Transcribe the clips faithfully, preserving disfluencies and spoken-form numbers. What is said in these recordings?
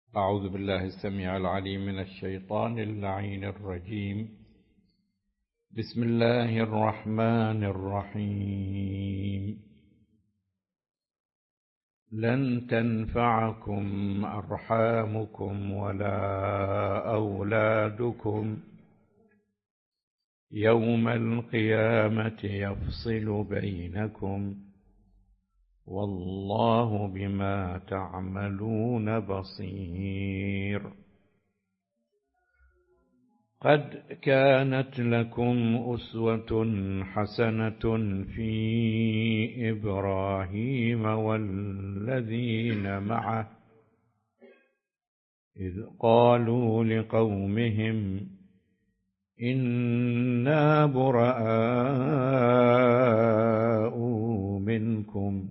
أعوذ بالله السميع العليم من الشيطان اللعين الرجيم. بسم الله الرحمن الرحيم. لن تنفعكم أرحامكم ولا أولادكم يوم القيامة يفصل بينكم والله بما تعملون بصير. قد كانت لكم أسوة حسنة في إبراهيم والذين معه إذ قالوا لقومهم إنا براء منكم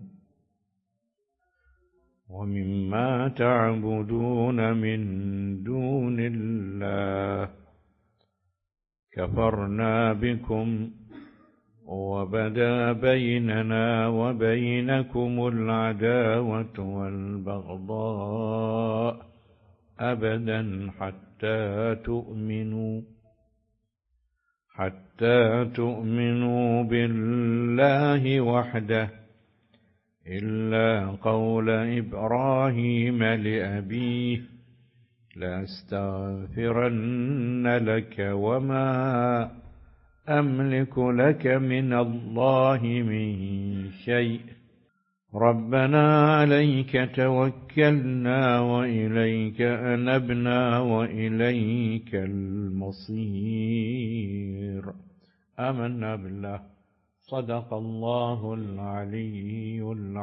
ومما تعبدون من دون الله كفرنا بكم وبدا بيننا وبينكم العداوة والبغضاء أبدا حتى تؤمنوا حتى تؤمنوا بالله وحده إلا قول إبراهيم لأبيه لأستغفرن لك وما أملك لك من الله من شيء ربنا عليك توكلنا وإليك أنبنا وإليك المصير. آمنا بالله. صدق الله العلي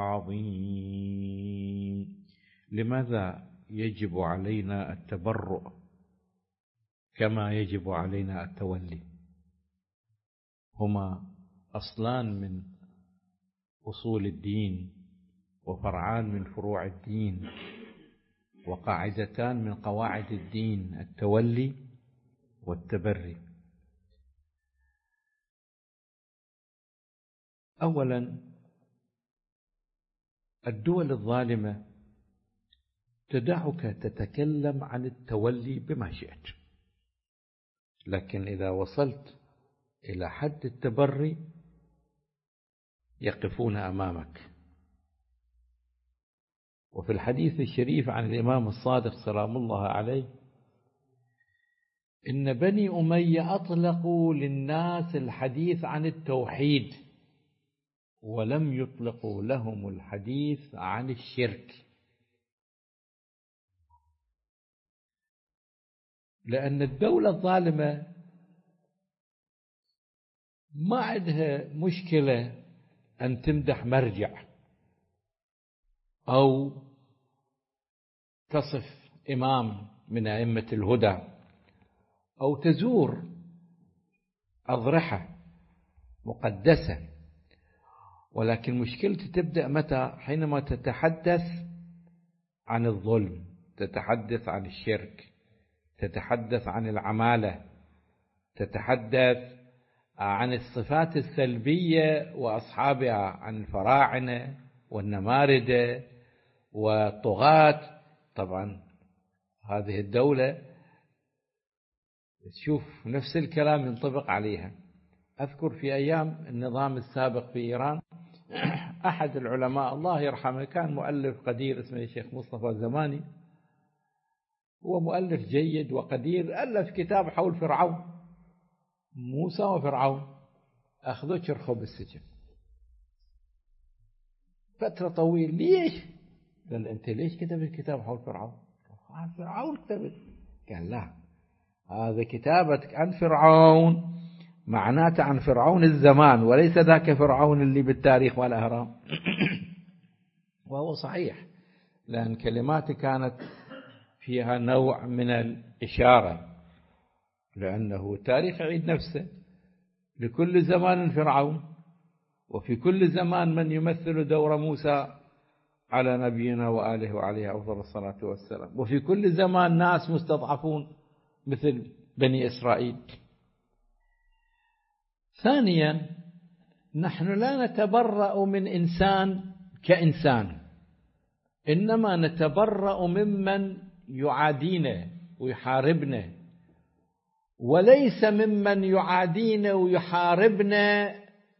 العظيم. لماذا يجب علينا التبرؤ كما يجب علينا التولي؟ هما أصلان من أصول الدين وفرعان من فروع الدين وقاعدتان من قواعد الدين: التولي والتبري. أولا، الدول الظالمة تدعك تتكلم عن التولي بما شئت، لكن إذا وصلت إلى حد التبري يقفون أمامك. وفي الحديث الشريف عن الإمام الصادق سلام الله عليه إن بني أمية أطلقوا للناس الحديث عن التوحيد ولم يطلقوا لهم الحديث عن الشرك، لأن الدولة الظالمة ما عندها مشكلة أن تمدح مرجع أو تصف إمام من أئمة الهدى أو تزور أضرحة مقدسة، ولكن مشكلتي تبدأ متى؟ حينما تتحدث عن الظلم، تتحدث عن الشرك، تتحدث عن العمالة، تتحدث عن الصفات السلبية وأصحابها، عن الفراعنة والنماردة والطغاة. طبعا هذه الدولة تشوف نفس الكلام ينطبق عليها. أذكر في أيام النظام السابق في إيران أحد العلماء الله يرحمه كان مؤلف قدير اسمه الشيخ مصطفى زماني، هو مؤلف جيد وقدير، ألف كتاب حول فرعون، موسى وفرعون، أخذوه شرخوا بالسجن فترة طويلة. ليش؟ قال أنت ليش كتبت كتاب حول فرعون؟ قال فرعون كتبت. قال لا، هذا كتابتك عن فرعون معناته عن فرعون الزمان وليس ذاك فرعون اللي بالتاريخ والأهرام. وهو صحيح، لأن كلماته كانت فيها نوع من الإشارة، لأنه التاريخ يعيد نفسه، لكل زمان فرعون وفي كل زمان من يمثل دور موسى على نبينا وآله وعليه أفضل الصلاة والسلام، وفي كل زمان ناس مستضعفون مثل بني إسرائيل. ثانيا، نحن لا نتبرأ من إنسان كإنسان، إنما نتبرأ ممن يعادينا ويحاربنا، وليس ممن يعادينا ويحاربنا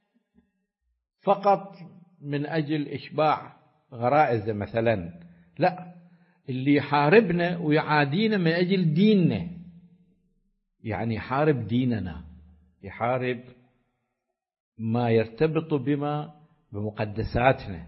فقط من أجل إشباع غرائزه مثلا، لا، اللي يحاربنا ويعادينا من أجل ديننا، يعني يحارب ديننا، يحارب ما يرتبط بما بمقدساتنا.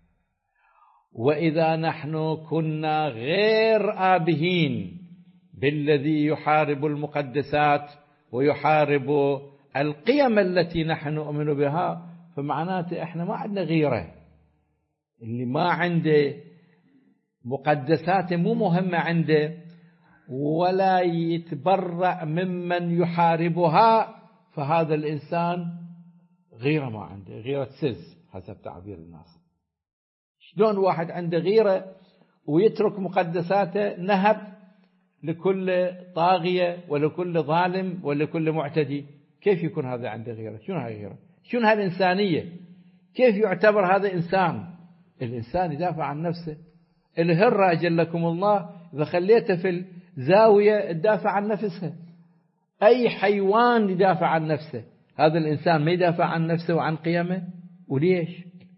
وإذا نحن كنا غير آبهين بالذي يحارب المقدسات ويحارب القيم التي نحن نؤمن بها، فمعناته احنا ما عندنا غيرة. اللي ما عنده مقدساته مو مهمة عنده، ولا يتبرأ ممن يحاربها، فهذا الإنسان غيرة ما عنده، غيرة سز حسب تعبير الناس. شلون واحد عنده غيرة ويترك مقدساته نهب لكل طاغية ولكل ظالم ولكل معتدي؟ كيف يكون هذا عنده غيرة؟ شنو هاي غيرة؟ شنو هالإنسانية؟ كيف يعتبر هذا إنسان؟ الإنسان يدافع عن نفسه. الهرة أجلكم الله إذا خليته في الزاوية تدافع عن نفسها. أي حيوان يدافع عن نفسه، هذا الإنسان ما يدافع عن نفسه وعن قيمه؟ وليش؟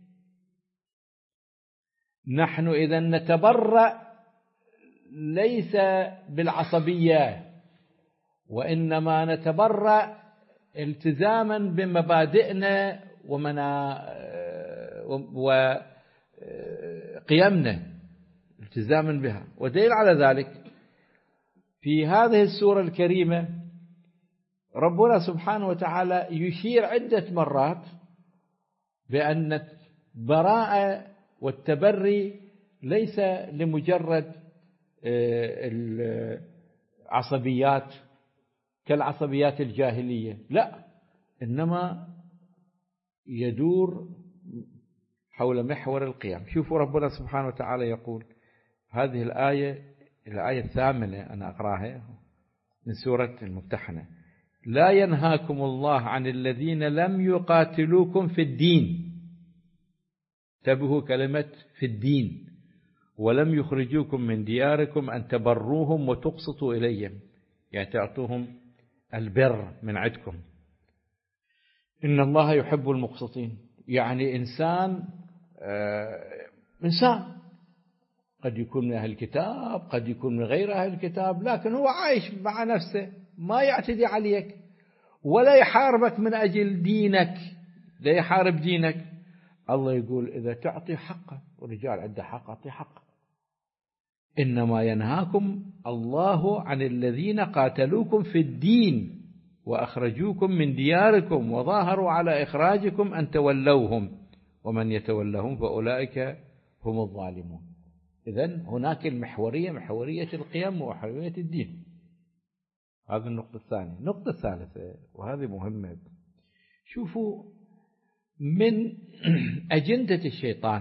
نحن إذا نتبرأ ليس بالعصبية، وإنما نتبرأ التزاما بمبادئنا ومنا وقيمنا، التزاما بها. ودليل على ذلك في هذه السورة الكريمة ربنا سبحانه وتعالى يشير عدة مرات بأن البراءة والتبري ليس لمجرد العصبيات كالعصبيات الجاهلية، لا، إنما يدور حول محور القيم. شوفوا ربنا سبحانه وتعالى يقول هذه الآية، الآية الثامنة أنا أقرأها من سورة الممتحنة: لا ينهاكم الله عن الذين لم يقاتلوكم في الدين، انتبهوا كلمة في الدين، ولم يخرجوكم من دياركم أن تبروهم وتقسطوا إليهم، يعني تعطوهم البر من عندكم، إن الله يحب المقسطين. يعني إنسان آه إنسان قد يكون من أهل الكتاب، قد يكون من غير أهل الكتاب، لكن هو عايش مع نفسه، ما يعتدي عليك ولا يحاربك من أجل دينك، لا يحارب دينك. الله يقول إذا تعطي حقه، والرجال عنده حق، أعطي حقه. إنما ينهاكم الله عن الذين قاتلوكم في الدين وأخرجوكم من دياركم وظاهروا على إخراجكم أن تولوهم ومن يتولهم فأولئك هم الظالمون. إذن هناك المحورية، محورية القيم ومحورية الدين. هذه النقطة الثانية. النقطة الثالثة وهذه مهمة، شوفوا من أجندة الشيطان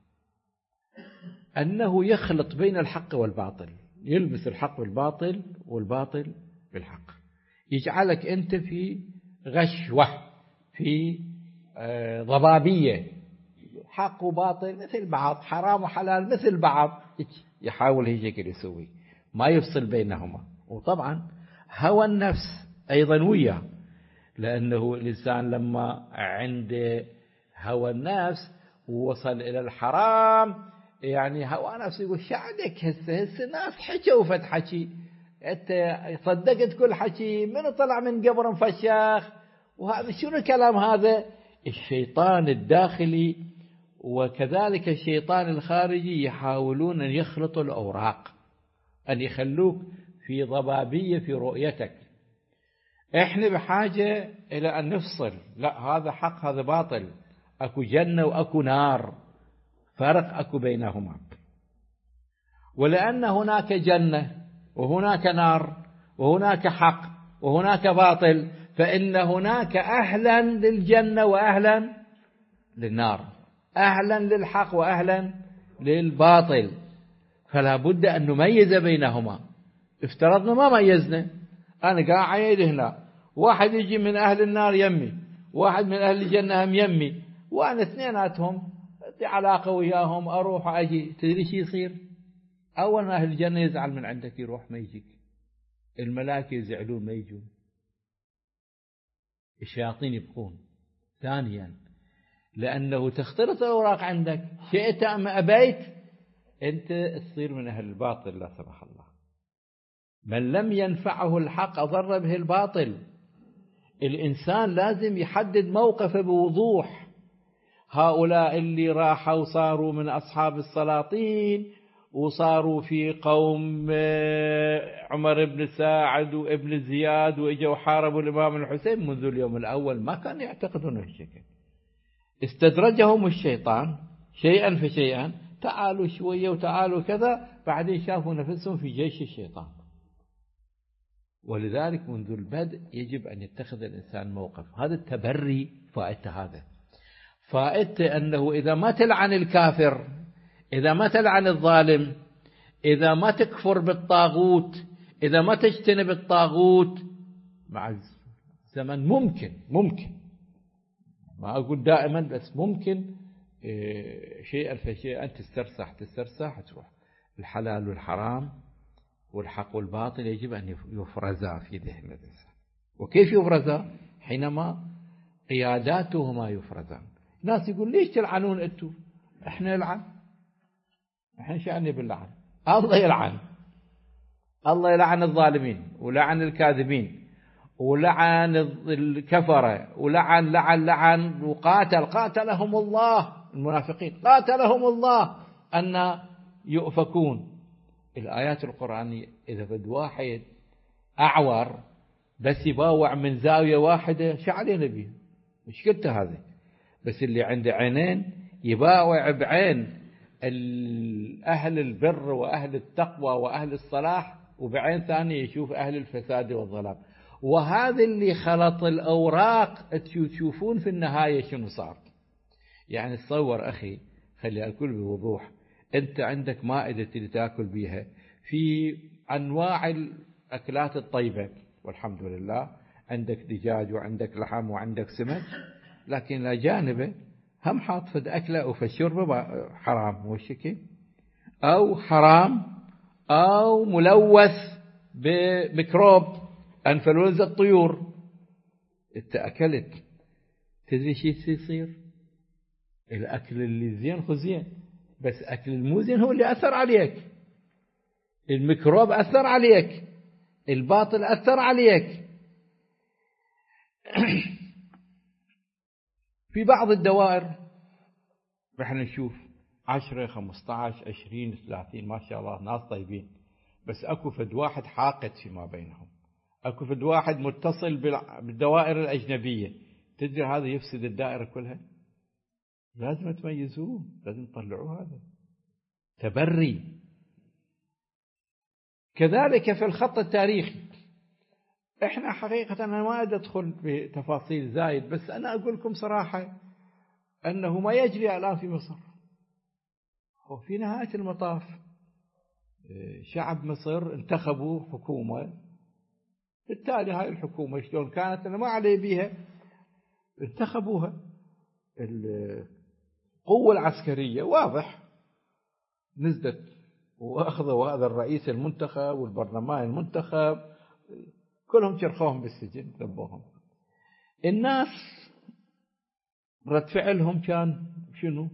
أنه يخلط بين الحق والباطل، يلبس الحق بالباطل والباطل بالحق، يجعلك أنت في غشوة، في ضبابية، حق وباطل مثل بعض، حرام وحلال مثل بعض، يحاول هيك يسوي، ما يفصل بينهما. وطبعا هوى النفس أيضا وياه، لأنه الإنسان لما عنده هوى النفس ووصل إلى الحرام، يعني هوى نفس يقول شعدك هسه هسه ناس حكوا فت حكي، أنت صدقت كل حكي، من طلع من قبر مفشخ، وهذا شنو الكلام هذا؟ الشيطان الداخلي وكذلك الشيطان الخارجي يحاولون أن يخلطوا الأوراق، أن يخلوك في ضبابية في رؤيتك. إحنا بحاجة إلى أن نفصل، لا هذا حق هذا باطل، أكو جنة وأكو نار، فرق أكو بينهما. ولأن هناك جنة وهناك نار وهناك حق وهناك باطل، فإن هناك أهلا للجنة وأهلا للنار، أهلا للحق وأهلا للباطل، فلا بد أن نميز بينهما. افترضنا ما ميزنا، أنا قاعد هنا، واحد يجي من أهل النار يمي، واحد من أهل الجنة هم يمي، وأنا اثنيناتهم علاقة وياهم، أروح أجي، تدري شي يصير؟ أول ما أهل الجنة يزعل من عندك يروح ما يجيك، الملائكة يزعلون ما يجون، الشياطين يبقون. ثانيا لأنه تختلط الأوراق عندك، شئت أم أبيت أنت تصير من أهل الباطل لا سمح الله. من لم ينفعه الحق أضر به الباطل. الإنسان لازم يحدد موقفه بوضوح. هؤلاء اللي راحوا وصاروا من أصحاب السلاطين وصاروا في قوم عمر بن ساعد وابن زياد وإجوا حاربوا الإمام الحسين، منذ اليوم الأول ما كانوا يعتقدون هالشكل. استدرجهم الشيطان شيئا فشيئا، تعالوا شوية وتعالوا كذا، بعدين شافوا نفسهم في جيش الشيطان. ولذلك منذ البدء يجب أن يتخذ الإنسان موقف. هذا التبري فائدته، هذا فائدته أنه إذا ما تلعن الكافر، إذا ما تلعن الظالم، إذا ما تكفر بالطاغوت، إذا ما تجتنب الطاغوت، مع الزمن ممكن ممكن ما أقول دائما بس ممكن شيئا فشيئا تسترسح تسترسح تروح. الحلال والحرام والحق والباطل يجب أن يفرزا في ذهن الإنسان. وكيف يفرزا؟ حينما قياداتهما يفرزان. ناس يقول ليش تلعنون أنتم؟ إحنا نلعن، إحنا شأننا باللعن. الله يلعن، الله يلعن الظالمين ولعن الكاذبين ولعن الكفرة ولعن لعن لعن وقاتل قاتلهم الله المنافقين، قاتلهم الله أن يؤفكون. الآيات القرآنية إذا فد واحد أعور بس يباوع من زاوية واحدة شو علينا بيه؟ مشكلته هذه. بس اللي عنده عينين يباوع بعين أهل البر وأهل التقوى وأهل الصلاح، وبعين ثانية يشوف أهل الفساد والظلام. وهذا اللي خلط الأوراق تشوفون في النهاية شنو صار. يعني تصور أخي، خلي أقول بوضوح، أنت عندك مائدة اللي تأكل بيها في أنواع الأكلات الطيبة والحمد لله، عندك دجاج وعندك لحم وعندك سمك، لكن لا جانبه هم حاط فد أكله أو في الشربة حرام والشكل، أو حرام أو ملوث بميكروب أنفلونزا الطيور. أنت أكلت، تدري شيء يصير؟ الأكل اللي زين خو زين، بس أكل المو زين هو اللي أثر عليك. الميكروب أثر عليك، الباطل أثر عليك. في بعض الدوائر رح نشوف عشرة خمسة عشر عشرين ثلاثين ما شاء الله ناس طيبين، بس أكو فد واحد حاقد فيما بينهم، أكو فد واحد متصل بالدوائر الأجنبية. تدري هذا يفسد الدائرة كلها. لازم تميزوه، لازم تطلعوه. هذا تبري. كذلك في الخط التاريخي، احنا حقيقة أنا ما أدخل بتفاصيل زايد، بس أنا أقول لكم صراحة أنه ما يجري الآن في مصر. وفي نهاية المطاف شعب مصر انتخبوا حكومة، بالتالي هاي الحكومة شلون كانت أنا ما علي بيها، انتخبوها. القوة العسكرية واضح نزلت وأخذوا هذا الرئيس المنتخب والبرلمان المنتخب، كلهم شرخوهم بالسجن ذبوهم. الناس رد فعلهم كان شنو؟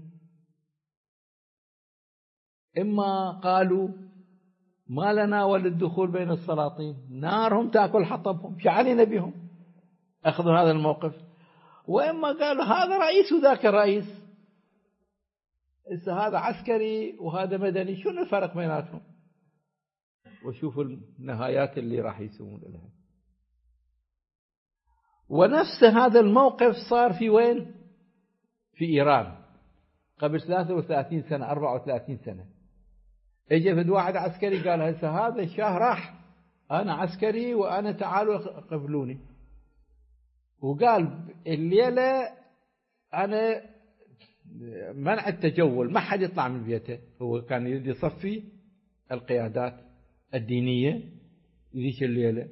إما قالوا ما لنا ولا الدخول بين السلاطين، نارهم تأكل حطبهم، شعلنا بهم، أخذوا هذا الموقف. وإما قالوا هذا رئيس وذاك رئيس، إذا هذا عسكري وهذا مدني، شنو الفرق بيناتهم؟ وشوفوا النهايات اللي راح يسوون لها. ونفس هذا الموقف صار في وين؟ في إيران قبل ثلاثة وثلاثين سنة أربعة وثلاثين سنة. اجى فد واحد عسكري قال هسه هذا الشاه راح، أنا عسكري وأنا تعالوا قبلوني. وقال الليلة أنا منع التجول، ما حد يطلع من بيته. هو كان يريد يصفي القيادات الدينية ذيك الليلة.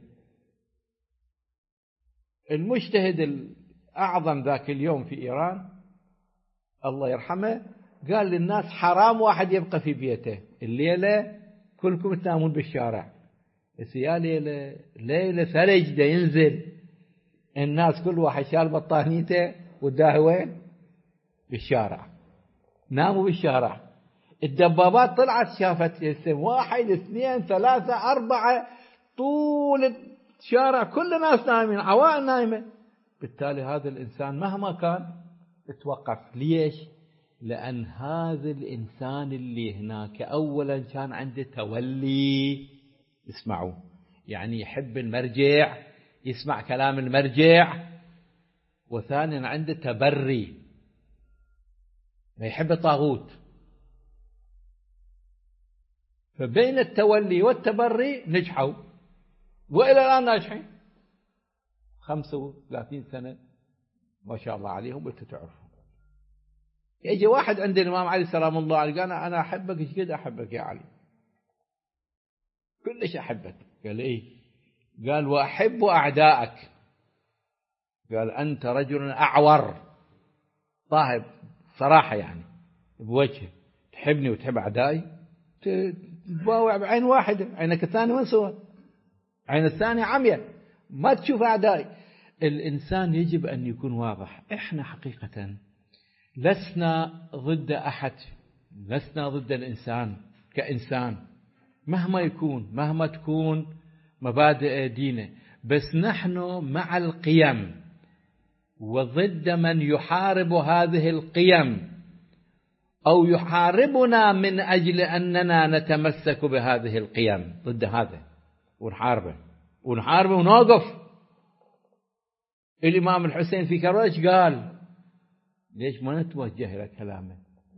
المجتهد الأعظم ذاك اليوم في إيران الله يرحمه قال للناس حرام واحد يبقى في بيته الليلة كلكم تنامون بالشارع، بس يا ليلة ليلة ثلج دا ينزل، الناس كل واحد شال بطانيته وداه وين؟ بالشارع، ناموا بالشارع. الدبابات طلعت شافت السم، واحد اثنين ثلاثة أربعة، طول الشارع كل الناس نايمين، عوائل نايمة. بالتالي هذا الإنسان مهما كان اتوقف. ليش؟ لأن هذا الإنسان اللي هناك أولا كان عنده تولي، اسمعوا، يعني يحب المرجع، يسمع كلام المرجع. وثانيا عنده تبري، ما يحب الطاغوت. فبين التولي والتبري نجحوا، وإلى الآن ناجحين، خمسة وثلاثين سنة ما شاء الله عليهم. وانتم تعرفون يجي واحد عند الإمام علي سلام الله عليه قال أنا أحبك، ايش قد أحبك يا علي؟ كلش أحبك. قال إيه؟ قال وأحب أعدائك. قال أنت رجل أعور، طاهب صراحة يعني بوجهه، تحبني وتحب أعدائي؟ تباوع بعين واحدة، عينك الثانية وين سوى؟ عين الثانية عمية، ما تشوف أعدائي. الإنسان يجب أن يكون واضح. إحنا حقيقة لسنا ضد أحد، لسنا ضد الإنسان كإنسان مهما يكون، مهما تكون مبادئ دينه، بس نحن مع القيم وضد من يحارب هذه القيم أو يحاربنا من أجل أننا نتمسك بهذه القيم. ضد هذا ونحاربه ونحاربه ونوقف. الإمام الحسين في كربلاء قال ليش ما نتوجه إلى كلامه؟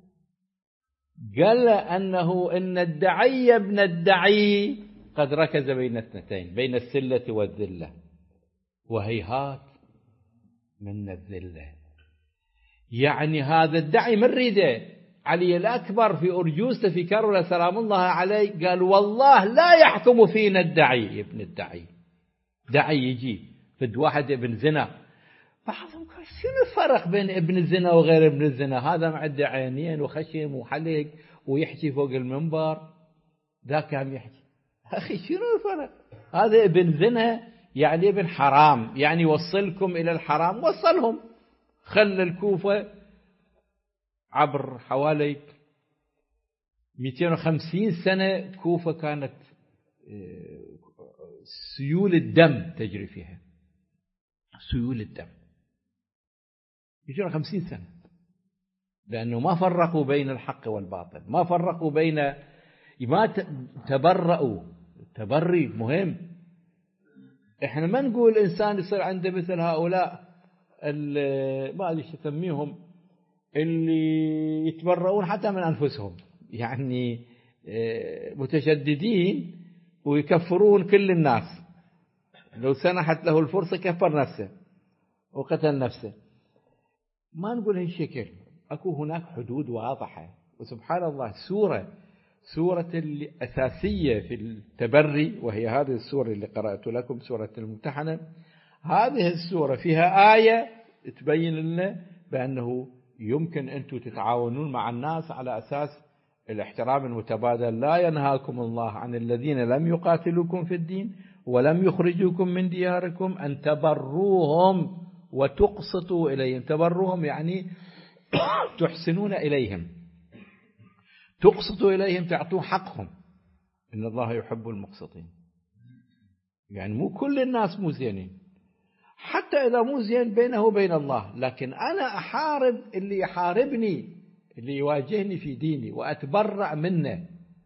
قال أنه إن الدعي ابن الدعي قد ركز بين اثنتين، بين السلة والذلة، وهيهات من الذلة. يعني هذا الدعي من ريده علي الأكبر في أرجوزته في كربلاء سلام الله عليه قال والله لا يحكم فينا الدعي ابن الدعي. دعي يجي فد واحد ابن زنا، بعضهم قال شنو الفرق بين ابن الزنا وغير ابن الزنا؟ هذا معده عينين وخشم وحلق ويحكي فوق المنبر، ذاك عم يحكي. أخي شنو الفرق؟ هذا ابن زنا يعني ابن حرام، يعني وصلكم إلى الحرام، وصلهم. خلى الكوفة عبر حوالي مئتين وخمسين سنة كوفة كانت سيول الدم تجري فيها، سيول الدم مئتين وخمسين سنة، لأنه ما فرقوا بين الحق والباطل، ما فرقوا بين، ما تبرؤوا. التبري مهم. احنا ما نقول الإنسان يصير عنده مثل هؤلاء ما أدري شو تسميهم، اللي يتبرؤون حتى من أنفسهم، يعني متشددين ويكفرون كل الناس، لو سنحت له الفرصة كفر نفسه وقتل نفسه. ما نقول هالشكل، أكو هناك حدود واضحة. وسبحان الله سورة سورة الأساسية في التبري، وهي هذه السورة اللي قرأت لكم، سورة الممتحنة، هذه السورة فيها آية تبين لنا بأنه يمكن أنتم تتعاونون مع الناس على أساس الاحترام المتبادل. لا ينهاكم الله عن الذين لم يقاتلوكم في الدين ولم يخرجوكم من دياركم أن تبروهم وتقسطوا إليهم. تبروهم يعني تحسنون إليهم، تقسطوا إليهم، تعطوا حقهم. إن الله يحب المقسطين. يعني مو كل الناس مو زينين، حتى إذا مو زين بينه وبين الله، لكن أنا أحارب اللي يحاربني، اللي يواجهني في ديني، وأتبرأ منه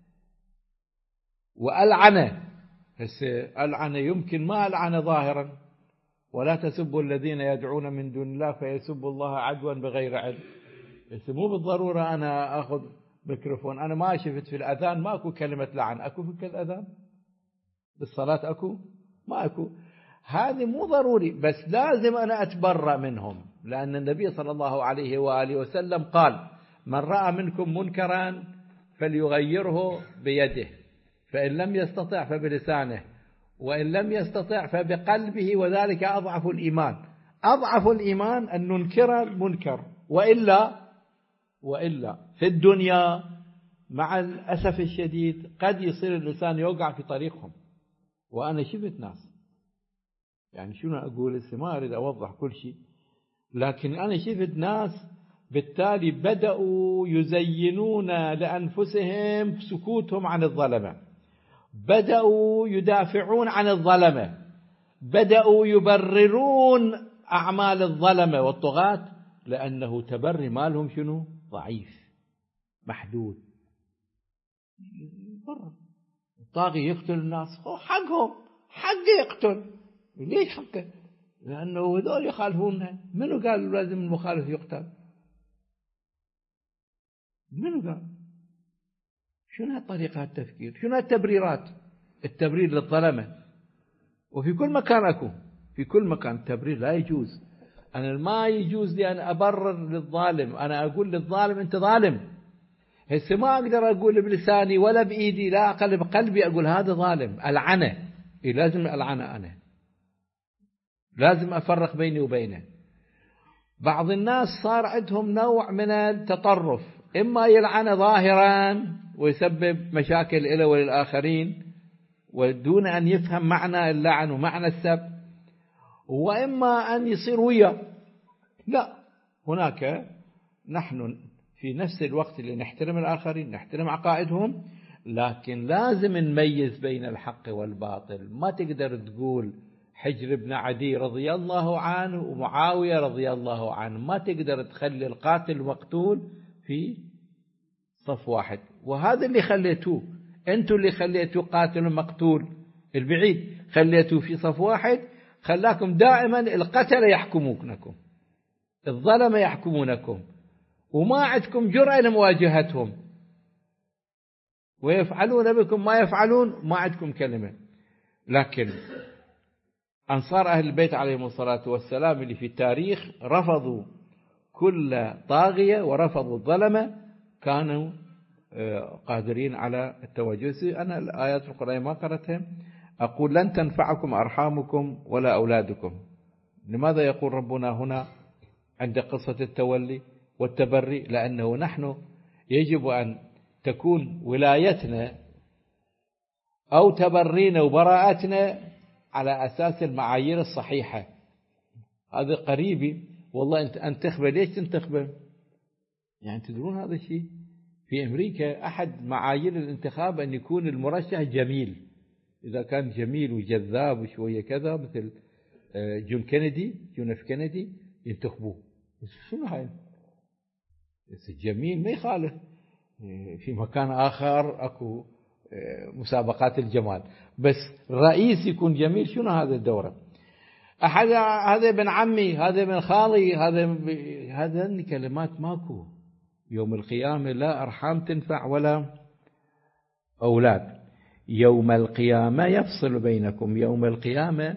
وألعنه. بس ألعنه يمكن ما ألعنه ظاهرا. ولا تسبوا الذين يدعون من دون الله فيسبوا الله عدوا بغير علم. بس مو بالضرورة أنا أخذ ميكروفون. أنا ما شفت في الأذان ما أكو كلمة لعن، أكو في الأذان؟ بالصلاة أكو؟ ما أكو. هذه مو ضروري، بس لازم أنا أتبرأ منهم، لأن النبي صلى الله عليه وآله وسلم قال من رأى منكم منكرا فليغيره بيده، فإن لم يستطع فبلسانه، وإن لم يستطع فبقلبه، وذلك أضعف الإيمان. أضعف الإيمان أن ننكر المنكر، وإلا وإلا في الدنيا مع الأسف الشديد قد يصير الإنسان يوقع في طريقهم. وأنا شفت ناس، يعني شنو أقول هسه ما أريد أوضح كل شيء، لكن أنا شفت ناس بالتالي بدأوا يزينون لأنفسهم سكوتهم عن الظلمة، بدأوا يدافعون عن الظلمة، بدأوا يبررون أعمال الظلمة والطغاة، لأنه تبري مالهم شنو؟ ضعيف محدود. الطاغي يقتل الناس، حقهم، حقه يقتل. ليش حقه؟ لأنه هذول يخالفونها. منو قال لازم المخالف يقتل؟ منو قال؟ شنو هالطريقة التفكير؟ شنو هالتبريرات؟ التبرير للظلمة. وفي كل مكان أكو، في كل مكان التبرير لا يجوز. أنا ما يجوز لي أن أبرر للظالم، أنا أقول للظالم أنت ظالم. هسه ما أقدر أقول بلساني ولا بإيدي، لا أقل بقلبي أقول هذا ظالم، ألعنه. إيه لازم ألعنه، أنا لازم أفرق بيني وبينه. بعض الناس صار عندهم نوع من التطرف، إما يلعن ظاهرا ويسبب مشاكل له وللآخرين ودون أن يفهم معنى اللعن ومعنى السب، وإما أن يصير وياه. لا، هناك نحن في نفس الوقت اللي نحترم الآخرين، نحترم عقائدهم، لكن لازم نميز بين الحق والباطل. ما تقدر تقول حجر بن عدي رضي الله عنه ومعاوية رضي الله عنه، ما تقدر تخلي القاتل مقتول في صف واحد. وهذا اللي خليتوه أنتوا، اللي خليتوه قاتل مقتول البعيد خليتوه في صف واحد، خلاكم دائما القتل يحكمونكم، الظلم يحكمونكم، وما عندكم جرأة لمواجهتهم، ويفعلون بكم ما يفعلون، ما عندكم كلمة. لكن أنصار أهل البيت عليهم الصلاة والسلام اللي في التاريخ رفضوا كل طاغية ورفضوا الظلمة، كانوا قادرين على التوجس. أنا الآيات القرآنية ما قرأتها. أقول لن تنفعكم أرحامكم ولا أولادكم. لماذا يقول ربنا هنا عند قصة التولي والتبري؟ لأنه نحن يجب أن تكون ولايتنا أو تبرينا وبراءتنا على أساس المعايير الصحيحة. هذا قريبي والله أنت انتخبه، ليش تنتخبه؟ يعني تدرون هذا الشيء في أمريكا أحد معايير الانتخاب أن يكون المرشح جميل. إذا كان جميل وجذاب وشوية كذا مثل جون كينيدي، جون اف كينيدي، ينتخبوه. شنو هاي؟ الجميل ما يخالف. في مكان آخر أكو مسابقات الجمال، بس الرئيس يكون جميل. شنو هذا الدورة؟ أحد هذا ابن عمي، هذا ابن خالي، هذا هذا كلمات ماكو. يوم القيامة لا أرحام تنفع ولا أولاد. يوم القيامة يفصل بينكم. يوم القيامة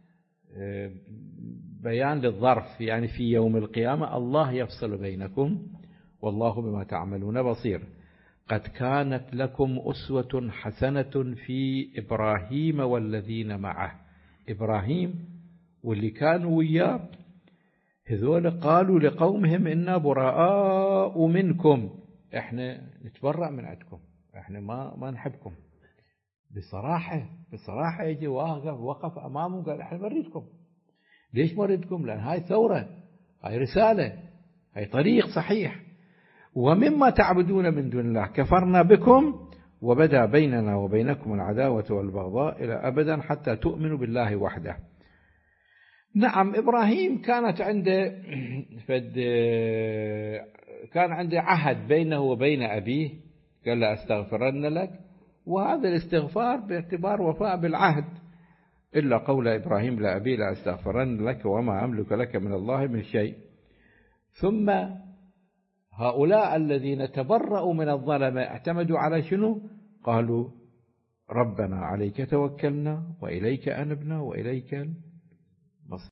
بيان للظرف، يعني في يوم القيامة الله يفصل بينكم والله بما تعملون بصير. قد كانت لكم أسوة حسنة في إبراهيم والذين معه. إبراهيم واللي كانوا وياه هذول قالوا لقومهم إنا براء منكم، إحنا نتبرأ من عندكم، إحنا ما ما نحبكم. بصراحة بصراحة يجي واقف وقف أمامهم قال إحنا مريدكم. ليش مريدكم؟ لأن هاي ثورة، هاي رسالة، هاي طريق صحيح. ومما تعبدون من دون الله كفرنا بكم وبدا بيننا وبينكم العداوة والبغضاء إلى أبدا حتى تؤمنوا بالله وحده. نعم، إبراهيم كانت عنده فد كان عنده عهد بينه وبين أبيه، قال له أستغفرن لك، وهذا الاستغفار باعتبار وفاء بالعهد. إلا قول إبراهيم لأبيه لأستغفرن لك وما أملك لك من الله من شيء. ثم هؤلاء الذين تبرأوا من الظلمة اعتمدوا على شنو؟ قالوا ربنا عليك توكلنا وإليك أنبنا وإليك